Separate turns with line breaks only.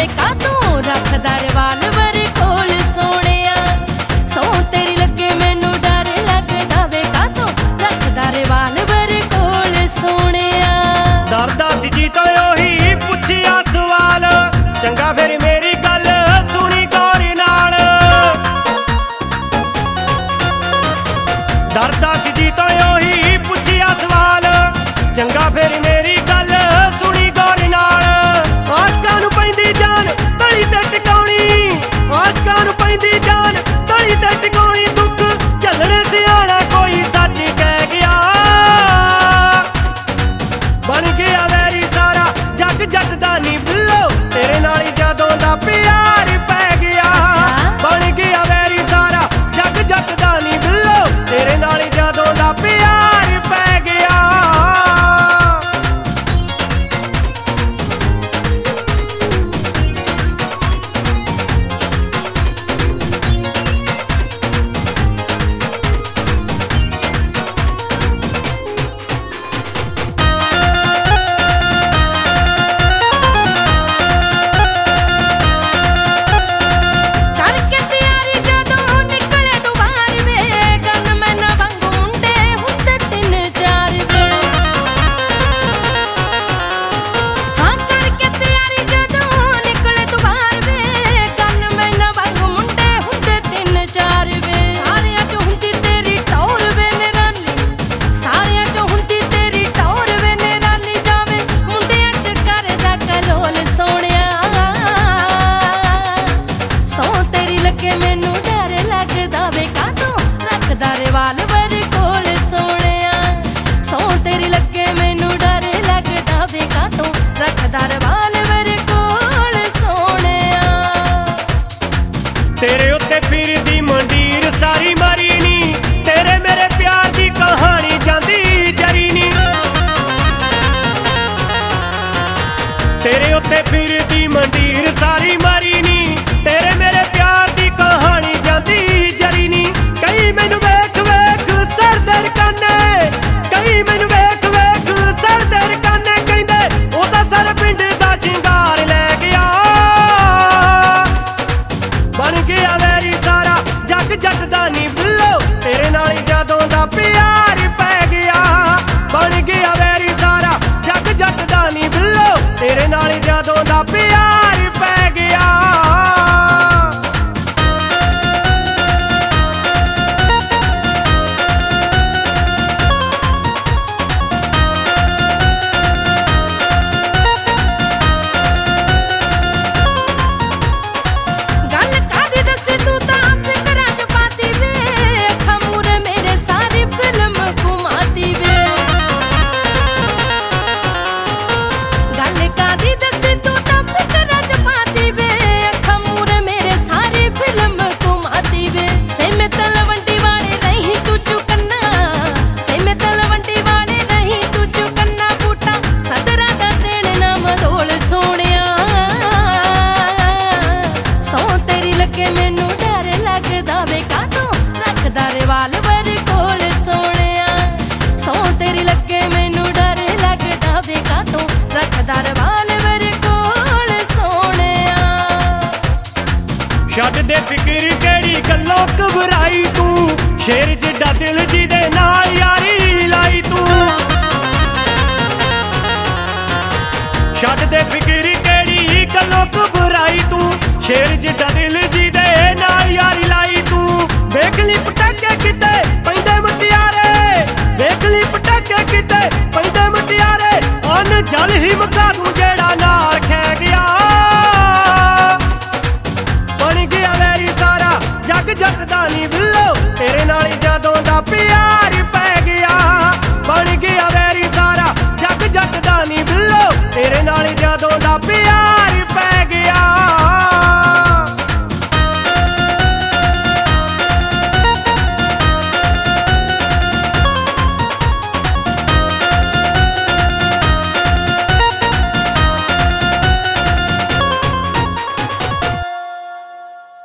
वे कातों रखदा रिवाल्वर कोल सोहणिया सौ तेरी लगे मैनू डर लगदा वे कातों रखदा रिवाल्वर कोल सोहणिया।
डरदा सी जी तो ओही पुछिया सवाल चंगा फिर मेरी गल सुनी गौर नाल। डरदा सी जी तो ओही पुछिया सवाल चंगा फिर मेरी गल सुनी गौर नाल। आशकां नूं पैंदी जान तली ते टिकाउणी आशकां नूं पैंदी जान तली ते टिकाउणी दुख झल्लणे सियाणा कोई सच कह गया बन गया वैरी सारा जग जग दा नी बिल्लो तेरे नाल ही जदों दा प्यार पै गया। बन गया वैरी सारा जग जग दा नी बिल्लो तेरे नाल ही जदों दा प्यार पै गया।
करके तैयारी जदों निकले तू बाहर वे गन मैना वांगू मुंडे हुंदे तीन चार वे। हाँ करके तैयारी जदों निकले तू बाहर वे गन मैना वांगू मुंडे हुंदे तीन चार वे। सारियां चों हुंदी तेरी टौर वे निराली सारियां चों हुंदी तेरी टौर वे निराली जावे मुंडियां च करदा कलोल सोहणिया सौ तेरी लगे मैनू डर लगदा वे कातों रखदा रिवाल्वर कोल सोहणिया सौ तेरी लगे मैनू डर लगदा वे कातों रखदा रिवाल्वर कोल सोहणिया।
तेरे उत्ते फिरदी मंडीर सारी मारी नी तेरे मेरे प्यार दी कहानी जांदी जरी नी। तेरे उत्ते फिरदी मंडीर सारी मारी नी तेरे मेरे प्यार दी कहानी जांदी जरी नी। कई मैनू वेख वेख सरदर काने कई मैनू वेख वेख सरदर काने कहंदे ओदा सर पिंड दा शिंगार लै गया। बन गया वैरी सारा जग जग दा नी बिल्लो तेरे नाल ही जदों दा प्यार पै गया। बन गया वैरी सारा जग जग दा नी बिल्लो तेरे नाल ही जदों दा प्यार पै गया।
गल कादी दस्सी तू तां फिकरां च पाती वे खमूर मेरे सारी फिल्म घुमाती वे। गल कादी दस्सी तू तां फिकरां च पाती वे खमूर मेरे सारी फिल्म घुमाती वे। सेमे तलवंडी वाले नहीं तू चुकन्ना सेमे तलवंडी वाले नहीं तू चुकन्ना बूटा सदरा दा देण नाम धोल सोहणिया सौ तेरी लगे मैनू डर लगदा वे कातों रखदा रिवाल्वर कोल सोहणिया सौ तेरी लगे मैनू डर लगदा वे कातों रखदा रिवाल्वर कोल सोहणिया।
छड्ड दे फिक्र केड़ी गल्लों घबराई तू शेर जिड्डा दिल जिदे नाल यारी लाई तू। छड्ड दे फिक्र